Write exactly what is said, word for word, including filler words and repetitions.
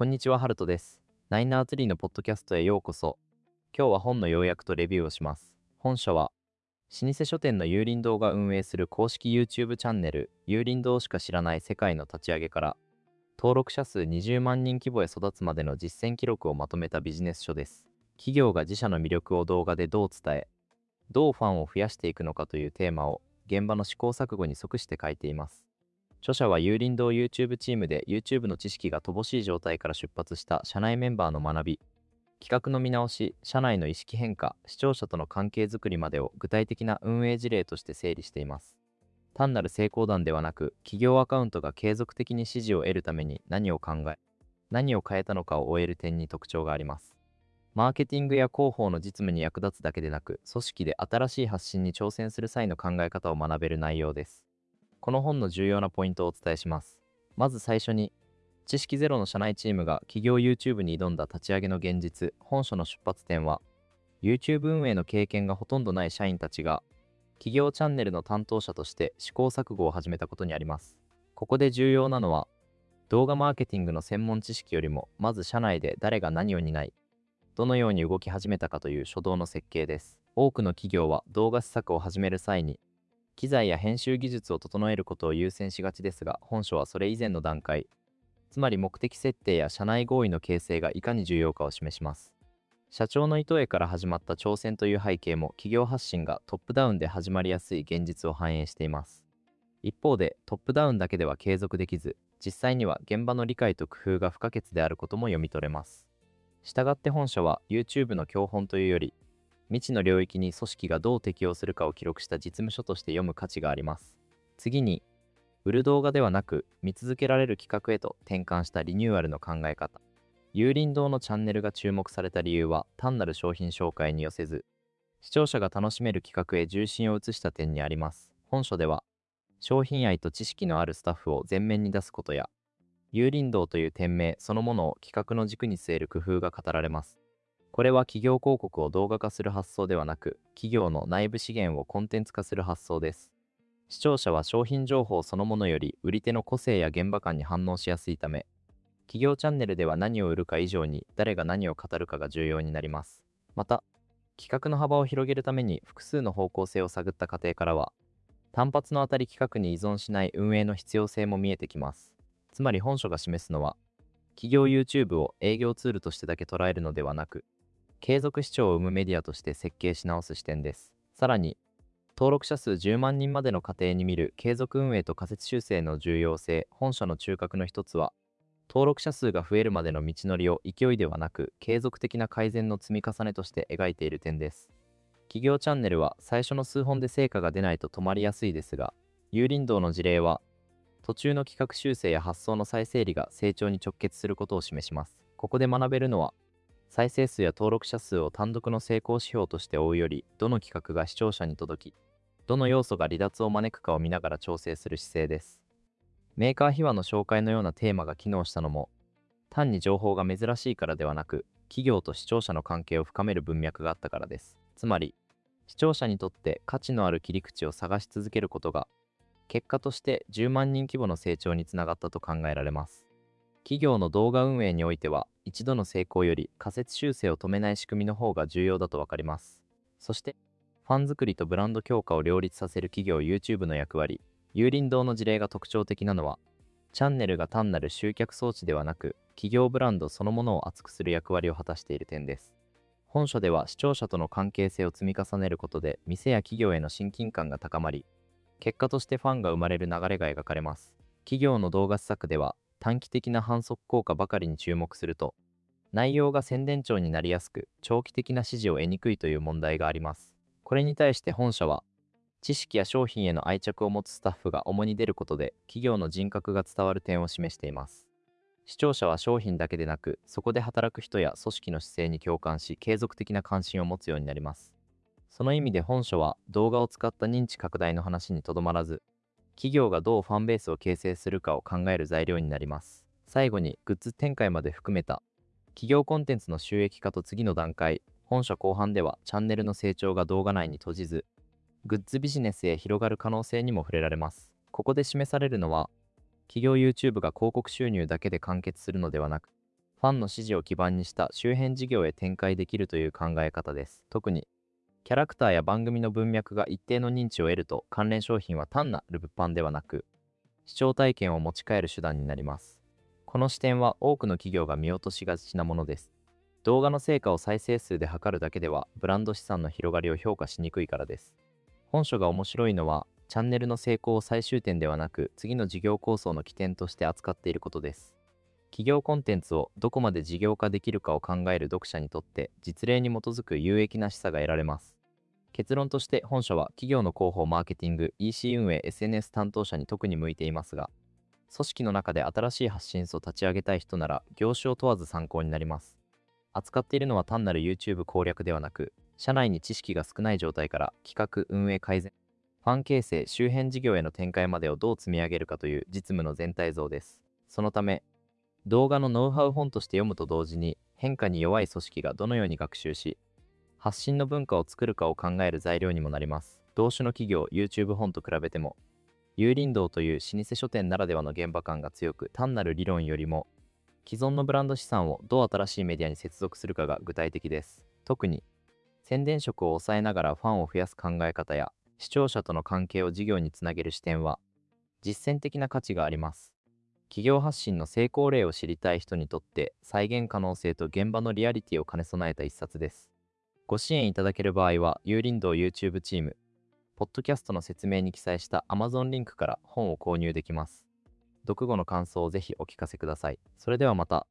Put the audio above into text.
こんにちは、ハルトです。ナインナーツリーのポッドキャストへようこそ。今日は本の要約とレビューをします。本書は、老舗書店の有林堂が運営する公式 YouTube チャンネル、有林堂しか知らない世界の立ち上げから、登録者数にじゅうまんにん規模へ育つまでの実践記録をまとめたビジネス書です。企業が自社の魅力を動画でどう伝え、どうファンを増やしていくのかというテーマを、現場の試行錯誤に即して書いています。著者は有林堂 YouTube チームで YouTube の知識が乏しい状態から出発した社内メンバーの学び、企画の見直し、社内の意識変化、視聴者との関係づくりまでを具体的な運営事例として整理しています。単なる成功談ではなく、企業アカウントが継続的に支持を得るために何を考え、何を変えたのかを終える点に特徴があります。マーケティングや広報の実務に役立つだけでなく、組織で新しい発信に挑戦する際の考え方を学べる内容です。この本の重要なポイントをお伝えします。まず最初に、知識ゼロの社内チームが企業 YouTube に挑んだ立ち上げの現実、本書の出発点は、YouTube 運営の経験がほとんどない社員たちが、企業チャンネルの担当者として試行錯誤を始めたことにあります。ここで重要なのは、動画マーケティングの専門知識よりも、まず社内で誰が何を担い、どのように動き始めたかという初動の設計です。多くの企業は動画施策を始める際に、機材や編集技術を整えることを優先しがちですが、本書はそれ以前の段階、つまり目的設定や社内合意の形成がいかに重要かを示します。社長の意図へから始まった挑戦という背景も、企業発信がトップダウンで始まりやすい現実を反映しています。一方で、トップダウンだけでは継続できず、実際には現場の理解と工夫が不可欠であることも読み取れます。したがって本書は YouTube の教本というより、未知の領域に組織がどう適応するかを記録した実務書として読む価値があります。次に、売る動画ではなく見続けられる企画へと転換したリニューアルの考え方。有林堂のチャンネルが注目された理由は、単なる商品紹介に寄せず、視聴者が楽しめる企画へ重心を移した点にあります。本書では、商品愛と知識のあるスタッフを前面に出すことや、有林堂という店名そのものを企画の軸に据える工夫が語られます。これは企業広告を動画化する発想ではなく、企業の内部資源をコンテンツ化する発想です。視聴者は商品情報そのものより売り手の個性や現場感に反応しやすいため、企業チャンネルでは何を売るか以上に誰が何を語るかが重要になります。また、企画の幅を広げるために複数の方向性を探った過程からは、単発の当たり企画に依存しない運営の必要性も見えてきます。つまり本書が示すのは、企業 YouTube を営業ツールとしてだけ捉えるのではなく、継続視聴を生むメディアとして設計し直す視点です。さらに、登録者数じゅうまんにんまでの過程に見る継続運営と仮説修正の重要性。本書の中核の一つは、登録者数が増えるまでの道のりを勢いではなく、継続的な改善の積み重ねとして描いている点です。企業チャンネルは最初の数本で成果が出ないと止まりやすいですが、有林堂の事例は、途中の企画修正や発想の再整理が成長に直結することを示します。ここで学べるのは、再生数や登録者数を単独の成功指標として追うより、どの企画が視聴者に届き、どの要素が離脱を招くかを見ながら調整する姿勢です。メーカー秘話の紹介のようなテーマが機能したのも、単に情報が珍しいからではなく、企業と視聴者の関係を深める文脈があったからです。つまり、視聴者にとって価値のある切り口を探し続けることが、結果としてじゅうまんにん規模の成長につながったと考えられます。企業の動画運営においては、一度の成功より仮説修正を止めない仕組みの方が重要だと分かります。そして、ファン作りとブランド強化を両立させる企業 YouTube の役割。有林堂の事例が特徴的なのは、チャンネルが単なる集客装置ではなく、企業ブランドそのものを厚くする役割を果たしている点です。本書では視聴者との関係性を積み重ねることで、店や企業への親近感が高まり、結果としてファンが生まれる流れが描かれます。企業の動画施策では、短期的な反則効果ばかりに注目すると、内容が宣伝調になりやすく、長期的な支持を得にくいという問題があります。これに対して本社は、知識や商品への愛着を持つスタッフが主に出ることで、企業の人格が伝わる点を示しています。視聴者は商品だけでなく、そこで働く人や組織の姿勢に共感し、継続的な関心を持つようになります。その意味で本書は、動画を使った認知拡大の話にとどまらず、企業がどうファンベースを形成するかを考える材料になります。最後に、グッズ展開まで含めた企業コンテンツの収益化と次の段階。本書後半ではチャンネルの成長が動画内に閉じず、グッズビジネスへ広がる可能性にも触れられます。ここで示されるのは、企業 YouTube が広告収入だけで完結するのではなく、 ファンの支持を基盤にした周辺事業へ展開できるという考え方です。特にキャラクターや番組の文脈が一定の認知を得ると、関連商品は単なる物販ではなく、視聴体験を持ち帰る手段になります。この視点は多くの企業が見落としがちなものです。動画の成果を再生数で測るだけでは、ブランド資産の広がりを評価しにくいからです。本書が面白いのは、チャンネルの成功を最終点ではなく、次の事業構想の起点として扱っていることです。企業コンテンツをどこまで事業化できるかを考える読者にとって、実例に基づく有益な示唆が得られます。結論として本書は企業の広報マーケティング、イーシー 運営、エスエヌエス 担当者に特に向いていますが、組織の中で新しい発信層を立ち上げたい人なら業種を問わず参考になります。扱っているのは単なる YouTube 攻略ではなく、社内に知識が少ない状態から企画・運営改善、ファン形成、周辺事業への展開までをどう積み上げるかという実務の全体像です。そのため、動画のノウハウ本として読むと同時に、変化に弱い組織がどのように学習し、発信の文化を作るかを考える材料にもなります。同種の企業、YouTube 本と比べても、有林堂という老舗書店ならではの現場感が強く、単なる理論よりも、既存のブランド資産をどう新しいメディアに接続するかが具体的です。特に、宣伝色を抑えながらファンを増やす考え方や、視聴者との関係を事業につなげる視点は、実践的な価値があります。企業発信の成功例を知りたい人にとって、再現可能性と現場のリアリティを兼ね備えた一冊です。ご支援いただける場合は、有林堂 YouTube チーム、ポッドキャストの説明に記載した Amazon リンクから本を購入できます。読後の感想をぜひお聞かせください。それではまた。